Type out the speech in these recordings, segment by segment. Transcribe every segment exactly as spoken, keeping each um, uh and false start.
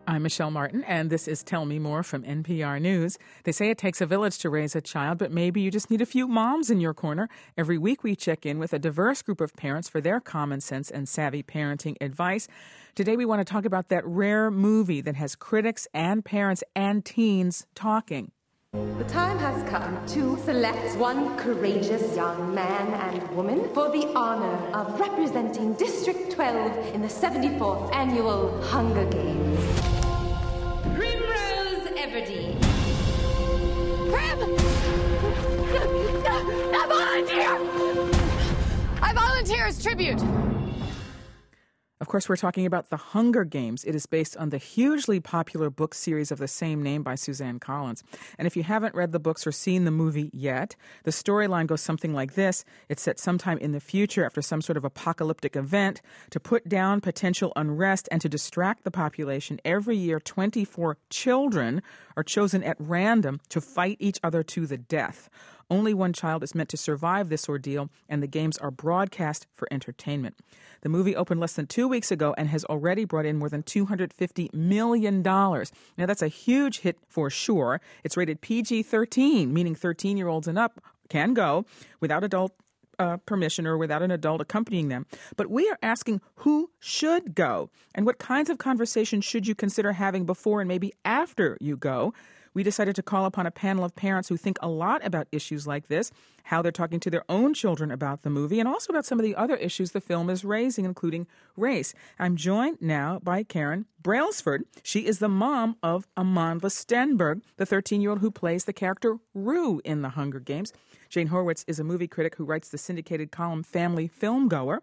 I'm Michelle Martin, and this is Tell Me More from N P R News. They say it takes a village to raise a child, but maybe you just need a few moms in your corner. Every week we check in with a diverse group of parents for their common sense and savvy parenting advice. Today we want to talk about that rare movie that has critics and parents and teens talking. The time has come to select one courageous young man and woman for the honor of representing District twelve in the seventy-fourth Annual Hunger Games. Primrose Everdeen. Prim! I volunteer! I volunteer as tribute! Of course, we're talking about The Hunger Games. It is based on the hugely popular book series of the same name by Suzanne Collins. And if you haven't read the books or seen the movie yet, the storyline goes something like this. It's set sometime in the future after some sort of apocalyptic event. To put down potential unrest and to distract the population, every year twenty-four children are chosen at random to fight each other to the death. Only one child is meant to survive this ordeal, and the games are broadcast for entertainment. The movie opened less than two weeks ago and has already brought in more than two hundred fifty million dollars. Now, that's a huge hit for sure. It's rated P G thirteen, meaning thirteen-year-olds and up can go without adult uh, permission or without an adult accompanying them. But we are asking who should go and what kinds of conversations should you consider having before and maybe after you go. We decided to call upon a panel of parents who think a lot about issues like this, how they're talking to their own children about the movie, and also about some of the other issues the film is raising, including race. I'm joined now by Karen Brailsford. She is the mom of Amandla Stenberg, the thirteen-year-old who plays the character Rue in The Hunger Games. Jane Horwitz is a movie critic who writes the syndicated column Family Filmgoer.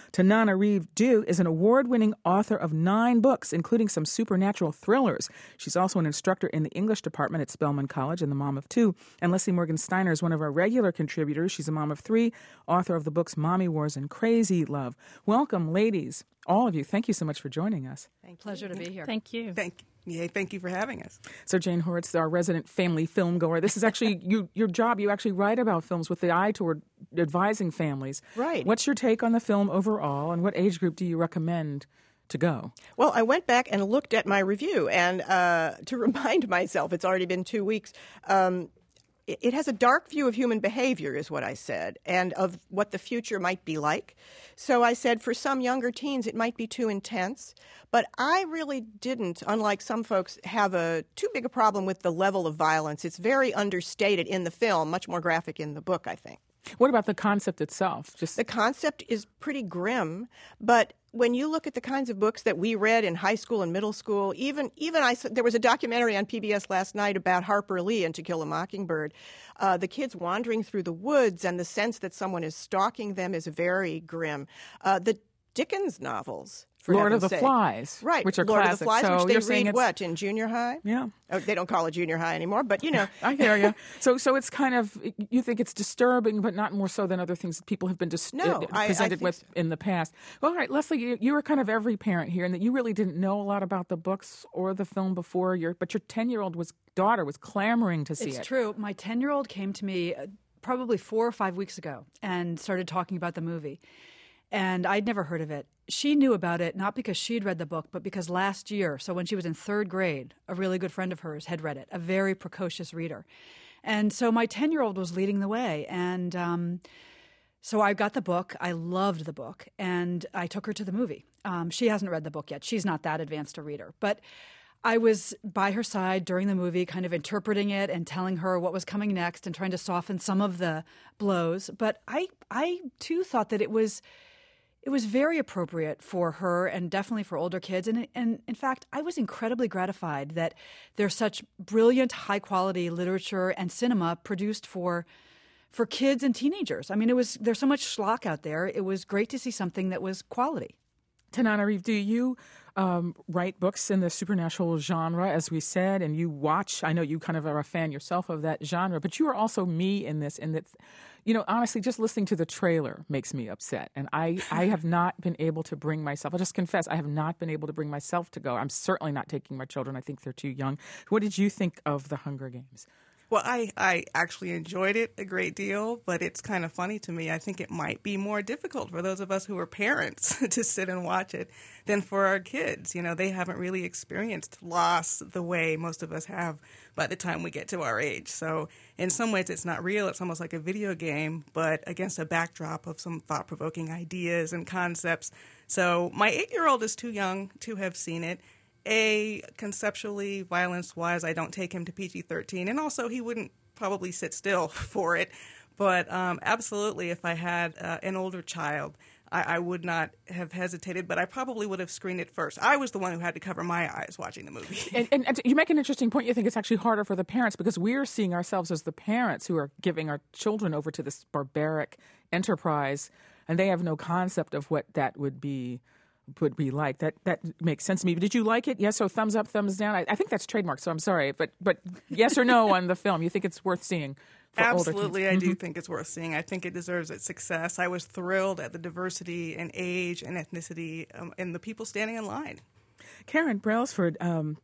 Tananarive is an award-winning author of nine books, including some supernatural thrillers. She's also an instructor in the English department at Spelman College and the mom of two. And Leslie Morgan Steiner is one of our regular contributors. She's a mom of three, author of the books Mommy Wars and Crazy Love. Welcome, ladies, all of you. Thank you so much for joining us. Thank you. Pleasure to be here. Thank you. Thank Yeah, thank you for having us. So Jane Horwitz, our resident family film goer. This is actually you, your job. You actually write about films with the eye toward advising families. Right. What's your take on the film overall, and what age group do you recommend to go? Well, I went back and looked at my review, and uh, to remind myself, it's already been two weeks, um, it, it has a dark view of human behavior, is what I said, and of what the future might be like. So I said for some younger teens, it might be too intense. But I really didn't, unlike some folks, have a too big a problem with the level of violence. It's very understated in the film, much more graphic in the book, I think. What about the concept itself? Just The concept is pretty grim, but when you look at the kinds of books that we read in high school and middle school, even even I there was a documentary on P B S last night about Harper Lee and To Kill a Mockingbird. Uh, the kids wandering through the woods and the sense that someone is stalking them is very grim. Uh, the Dickens novels. For Lord of the sake. Flies, right? which are Lord classics. of the Flies, so which you're they saying read it's, what in junior high? Yeah, oh, they don't call it junior high anymore, but you know. I hear you. So, so it's kind of you think it's disturbing, but not more so than other things that people have been dis- no, uh, presented I, I with so. in the past. Well, all right, Leslie, you, you were kind of every parent here, and that you really didn't know a lot about the books or the film before your, but your ten-year-old was daughter was clamoring to see it's it. It's true. My ten-year-old came to me uh, probably four or five weeks ago and started talking about the movie. And I'd never heard of it. She knew about it not because she'd read the book, but because last year, so when she was in third grade, a really good friend of hers had read it, a very precocious reader. And so my ten-year-old was leading the way. And um, so I got the book. I loved the book. And I took her to the movie. Um, she hasn't read the book yet. She's not that advanced a reader. But I was by her side during the movie, kind of interpreting it and telling her what was coming next and trying to soften some of the blows. But I, I too, thought that it was... It was very appropriate for her and definitely for older kids. And, and in fact, I was incredibly gratified that there's such brilliant, high-quality literature and cinema produced for for kids and teenagers. I mean, it was there's so much schlock out there. It was great to see something that was quality. Tananarive, do you um, write books in the supernatural genre, as we said, and you watch? I know you kind of are a fan yourself of that genre, but you are also me in this. In that, you know, honestly, just listening to the trailer makes me upset, and I, I have not been able to bring myself. I'll just confess, I have not been able to bring myself to go. I'm certainly not taking my children. I think they're too young. What did you think of The Hunger Games? Well, I, I actually enjoyed it a great deal, but it's kind of funny to me. I think it might be more difficult for those of us who are parents to sit and watch it than for our kids. You know, they haven't really experienced loss the way most of us have by the time we get to our age. So in some ways it's not real. It's almost like a video game, but against a backdrop of some thought-provoking ideas and concepts. So my eight-year-old is too young to have seen it. A, conceptually, violence-wise, I don't take him to P G thirteen, and also he wouldn't probably sit still for it. But um, absolutely, if I had uh, an older child, I, I would not have hesitated, but I probably would have screened it first. I was the one who had to cover my eyes watching the movie. and, and, and you make an interesting point. You think it's actually harder for the parents because we're seeing ourselves as the parents who are giving our children over to this barbaric enterprise, and they have no concept of what that would be. would be like. That that makes sense to me. But did you like it? Yes, so thumbs up, thumbs down? I, I think that's trademarked, so I'm sorry. But but yes or no on the film? You think it's worth seeing for Absolutely, older kids? I do think it's worth seeing. I think it deserves its success. I was thrilled at the diversity in age and ethnicity um, and the people standing in line. Karen Brailsford, um,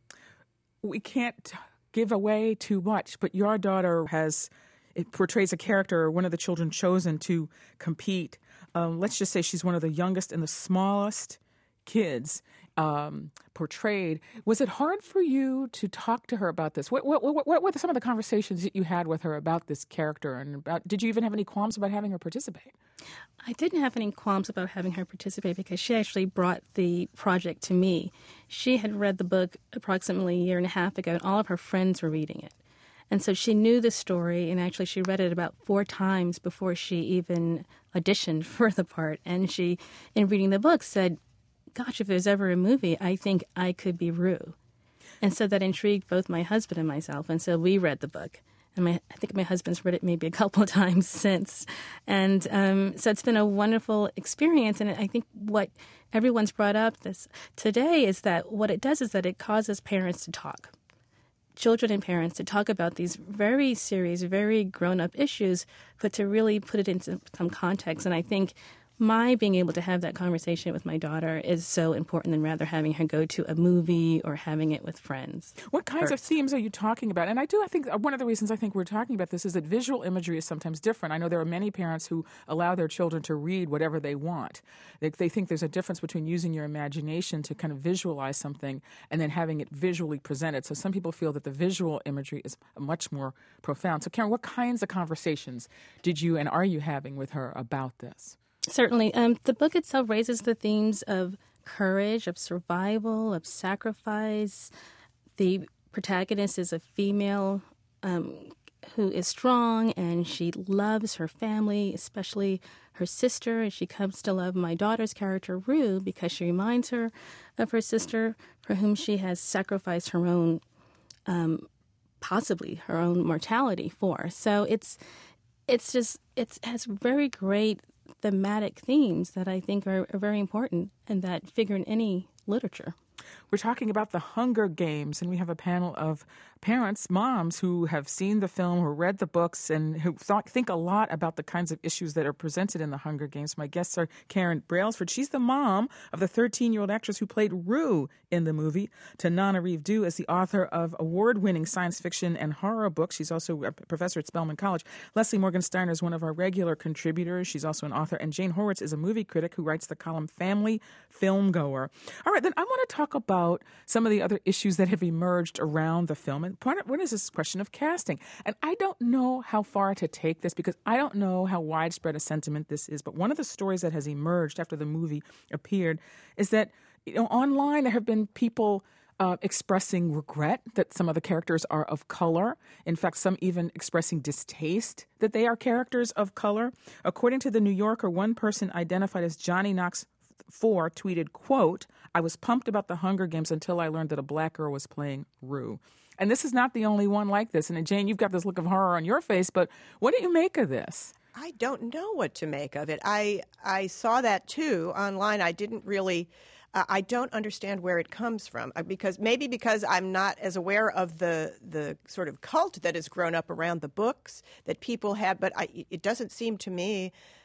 we can't give away too much, but your daughter has, it portrays a character, one of the children chosen to compete. Um, let's just say she's one of the youngest and the smallest kids um, portrayed. Was it hard for you to talk to her about this? What, what, what, what were some of the conversations that you had with her about this character? And about, did you even have any qualms about having her participate? I didn't have any qualms about having her participate because she actually brought the project to me. She had read the book approximately a year and a half ago, and all of her friends were reading it. And so she knew the story, and actually she read it about four times before she even auditioned for the part. And she, in reading the book, said, gosh, if there's ever a movie, I think I could be Rue. And so that intrigued both my husband and myself. And so we read the book. And my, I think my husband's read it maybe a couple of times since. And um, so it's been a wonderful experience. And I think what everyone's brought up this today is that what it does is that it causes parents to talk. Children and parents to talk about these very serious, very grown-up issues, but to really put it into some context. And I think my being able to have that conversation with my daughter is so important than rather having her go to a movie or having it with friends. What kinds of themes are you talking about? And I do, I think, one of the reasons I think we're talking about this is that visual imagery is sometimes different. I know there are many parents who allow their children to read whatever they want. They, they think there's a difference between using your imagination to kind of visualize something and then having it visually presented. So some people feel that the visual imagery is much more profound. So Karen, what kinds of conversations did you and are you having with her about this? Certainly. Um, the book itself raises the themes of courage, of survival, of sacrifice. The protagonist is a female um, who is strong, and she loves her family, especially her sister, and she comes to love my daughter's character, Rue, because she reminds her of her sister, for whom she has sacrificed her own, um, possibly her own mortality for. So it's it's just, it has very great thematic themes that I think are, are very important and that figure in any literature. We're talking about the Hunger Games, and we have a panel of parents, moms, who have seen the film, who read the books, and who thought, think a lot about the kinds of issues that are presented in the Hunger Games. My guests are Karen Brailsford. She's the mom of the thirteen-year-old actress who played Rue in the movie. Tanana Reeve Dew is the author of award-winning science fiction and horror books. She's also a professor at Spelman College. Leslie Morgan-Steiner is one of our regular contributors. She's also an author. And Jane Horwitz is a movie critic who writes the column Family Filmgoer. All right, then I want to talk about some of the other issues that have emerged around the film. And part of, one is this question of casting. And I don't know how far to take this because I don't know how widespread a sentiment this is. But one of the stories that has emerged after the movie appeared is that, you know, online there have been people uh, expressing regret that some of the characters are of color. In fact, some even expressing distaste that they are characters of color. According to The New Yorker, one person identified as Johnny Knox four tweeted, quote, "I was pumped about the Hunger Games until I learned that a black girl was playing Rue." And this is not the only one like this. And Jane, you've got this look of horror on your face, but what do you make of this? I don't know what to make of it. I I saw that too online. I didn't really, uh, I don't understand where it comes from uh, because maybe because I'm not as aware of the the sort of cult that has grown up around the books that people have. But I, it doesn't seem to me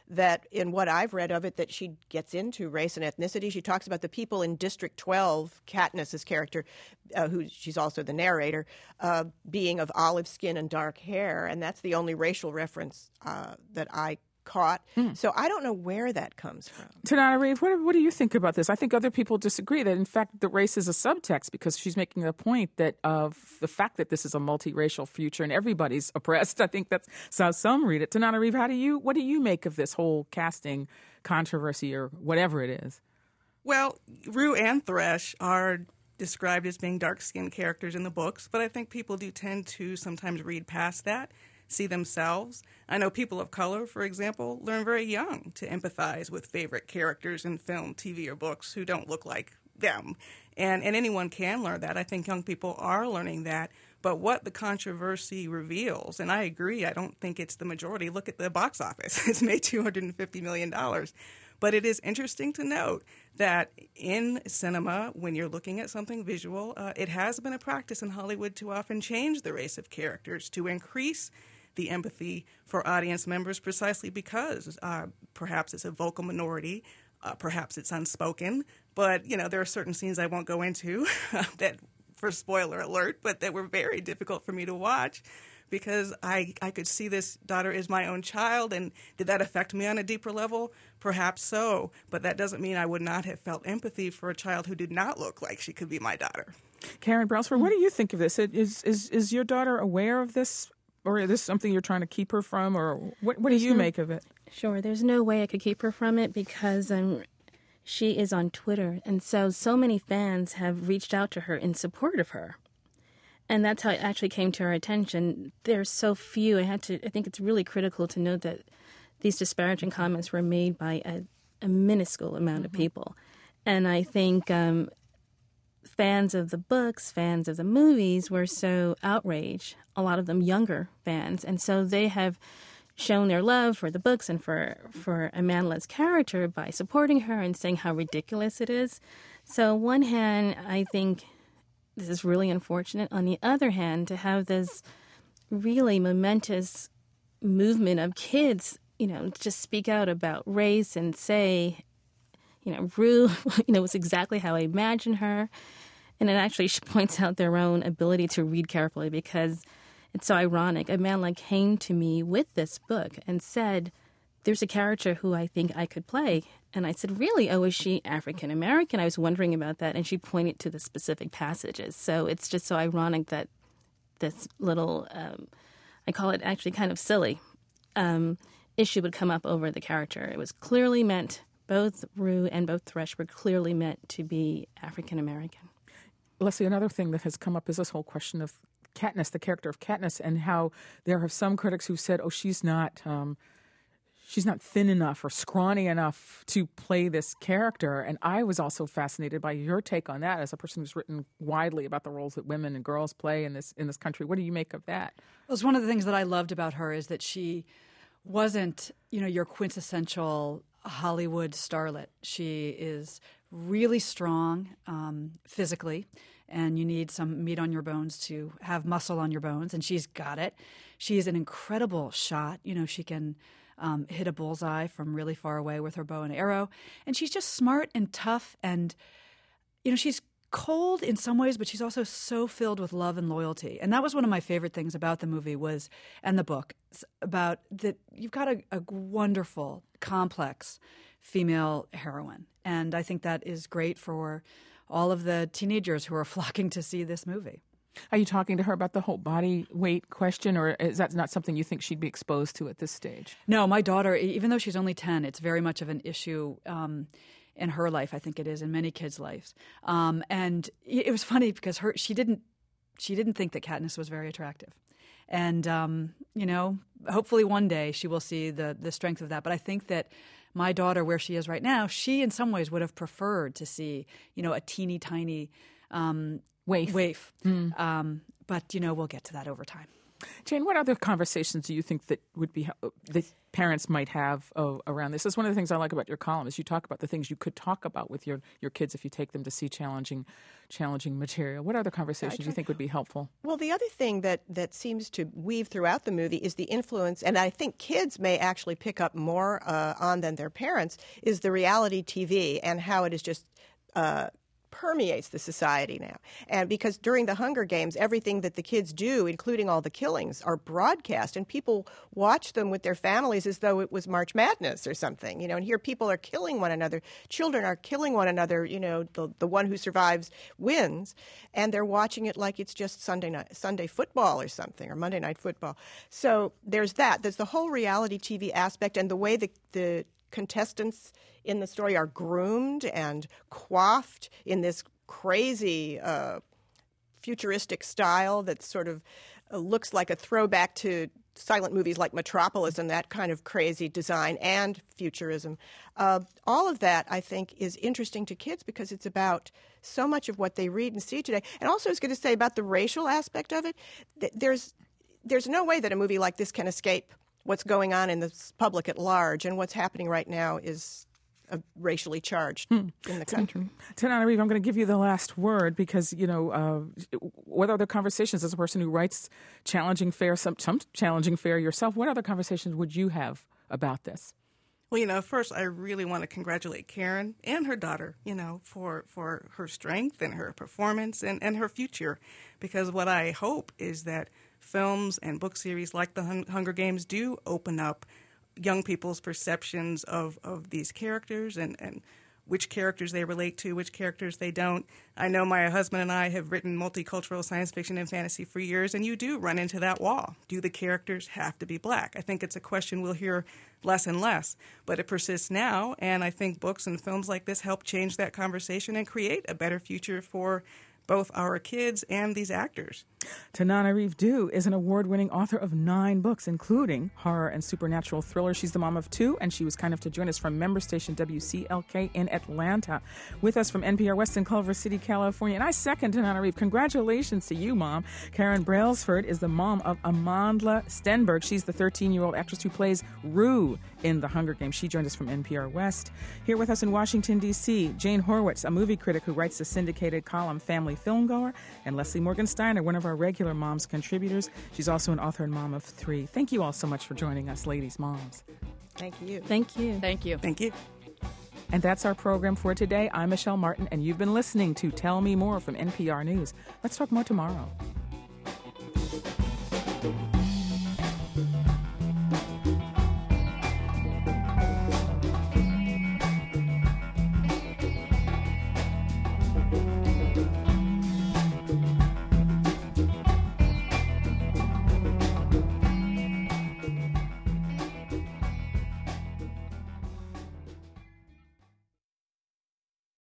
that in what I've read of it, that she gets into race and ethnicity. She talks about the people in District twelve, Katniss's character, uh, who she's also the narrator, uh, being of olive skin and dark hair, and that's the only racial reference uh, that I caught. Mm. So I don't know where that comes from. Tananarive, what, what do you think about this? I think other people disagree that, in fact, the race is a subtext because she's making the point that of the fact that this is a multiracial future and everybody's oppressed. I think that's how some read it. Tananarive, how do you, what do you make of this whole casting controversy or whatever it is? Well, Rue and Thresh are described as being dark-skinned characters in the books, but I think people do tend to sometimes read past that, see themselves. I know people of color, for example, learn very young to empathize with favorite characters in film, T V, or books who don't look like them. And, and anyone can learn that. I think young people are learning that. But what the controversy reveals, and I agree, I don't think it's the majority. Look at the box office. It's made two hundred fifty million dollars. But it is interesting to note that in cinema, when you're looking at something visual, uh, it has been a practice in Hollywood to often change the race of characters to increase the empathy for audience members precisely because uh, perhaps it's a vocal minority, uh, perhaps it's unspoken, but, you know, there are certain scenes I won't go into that, for spoiler alert, but that were very difficult for me to watch because I, I could see this daughter is my own child, and did that affect me on a deeper level? Perhaps so, but that doesn't mean I would not have felt empathy for a child who did not look like she could be my daughter. Karen Brailsford, what do you think of this? Is, is, is your daughter aware of this? Or is this something you're trying to keep her from? Or what, what do you no, make of it? Sure. There's no way I could keep her from it because um, she is on Twitter. And so, so many fans have reached out to her in support of her. And that's how it actually came to our attention. There's so few. I had to. I think it's really critical to note that these disparaging comments were made by a, a minuscule amount mm-hmm. of people. And I think um, fans of the books, fans of the movies were so outraged, a lot of them younger fans. And so they have shown their love for the books and for, for Amanda's character by supporting her and saying how ridiculous it is. So on one hand, I think this is really unfortunate. On the other hand, to have this really momentous movement of kids, you know, just speak out about race and say, you know, Rue, you know, was exactly how I imagined her. And it actually points out their own ability to read carefully because it's so ironic. Amanda came to me with this book and said, there's a character who I think I could play. And I said, really? Oh, is she African American? I was wondering about that. And she pointed to the specific passages. So it's just so ironic that this little, um, I call it actually kind of silly, um, issue would come up over the character. It was clearly meant, both Rue and both Thresh were clearly meant to be African American. Leslie, another thing that has come up is this whole question of Katniss, the character of Katniss, and how there are some critics who said, oh, she's not um, she's not thin enough or scrawny enough to play this character. And I was also fascinated by your take on that as a person who's written widely about the roles that women and girls play in this in this country. What do you make of that? Well, it's one of the things that I loved about her is that she wasn't, you know, your quintessential Hollywood starlet. She is really strong um, physically, and you need some meat on your bones to have muscle on your bones, and she's got it. She is an incredible shot. You know, she can um, hit a bullseye from really far away with her bow and arrow, and she's just smart and tough, and, you know, she's cold in some ways, but she's also so filled with love and loyalty. And that was one of my favorite things about the movie was, and the book, it's about that you've got a, a wonderful, complex female heroine. And I think that is great for all of the teenagers who are flocking to see this movie. Are you talking to her about the whole body weight question, or is that not something you think she'd be exposed to at this stage? No, my daughter, even though she's only ten, it's very much of an issue um, in her life. I think it is in many kids' lives. Um, and it was funny because her she didn't she didn't think that Katniss was very attractive. And, um, you know, hopefully one day she will see the the strength of that. But I think that my daughter, where she is right now, she in some ways would have preferred to see, you know, a teeny tiny um, waif. waif. Mm. Um, but, you know, we'll get to that over time. Jane, what other conversations do you think that would be that parents might have uh, around this? That's one of the things I like about your column is you talk about the things you could talk about with your, your kids if you take them to see challenging challenging material. What other conversations do you think would be helpful? Well, the other thing that, that seems to weave throughout the movie is the influence, and I think kids may actually pick up more uh, on than their parents, is the reality T V and how it is just uh, permeates the society now. And because during the Hunger Games, everything that the kids do, including all the killings, are broadcast, and people watch them with their families as though it was March Madness or something, you know, and here people are killing one another. Children are killing one another, you know, the, the one who survives wins, and they're watching it like it's just Sunday night, Sunday football or something, or Monday Night Football. So there's that. There's the whole reality T V aspect and the way the, the contestants in the story are groomed and coiffed in this crazy uh, futuristic style that sort of uh, looks like a throwback to silent movies like Metropolis and that kind of crazy design and futurism. Uh, all of that, I think, is interesting to kids because it's about so much of what they read and see today. And also I was going to say about the racial aspect of it, th- there's there's no way that a movie like this can escape what's going on in the public at large, and what's happening right now is uh, racially charged hmm. in the country. Tananarive, I'm going to give you the last word because, you know, uh, what other conversations, as a person who writes challenging fare, some, some challenging fare yourself, what other conversations would you have about this? Well, you know, first, I really want to congratulate Karen and her daughter, you know, for, for her strength and her performance and, and her future, because what I hope is that films and book series like The Hunger Games do open up young people's perceptions of, of these characters and, and which characters they relate to, which characters they don't. I know my husband and I have written multicultural science fiction and fantasy for years, and you do run into that wall. Do the characters have to be black? I think it's a question we'll hear less and less, but it persists now, and I think books and films like this help change that conversation and create a better future for both our kids and these actors. Tananarive Due is an award-winning author of nine books, including horror and supernatural thrillers. She's the mom of two, and she was kind enough to join us from member station W C L K in Atlanta. With us from N P R West in Culver City, California. And I second Tananarive. Congratulations to you, Mom. Karen Brailsford is the mom of Amandla Stenberg. She's the thirteen-year-old actress who plays Rue in The Hunger Games. She joined us from N P R West. Here with us in Washington, D C, Jane Horwitz, a movie critic who writes the syndicated column Family Filmgoer, and Leslie Morgan Steiner, one of our regular Moms contributors. She's also an author and mom of three. Thank you all so much for joining us, ladies, moms. Thank you. Thank you. Thank you. Thank you. And that's our program for today. I'm Michelle Martin, and you've been listening to Tell Me More from N P R News. Let's talk more tomorrow.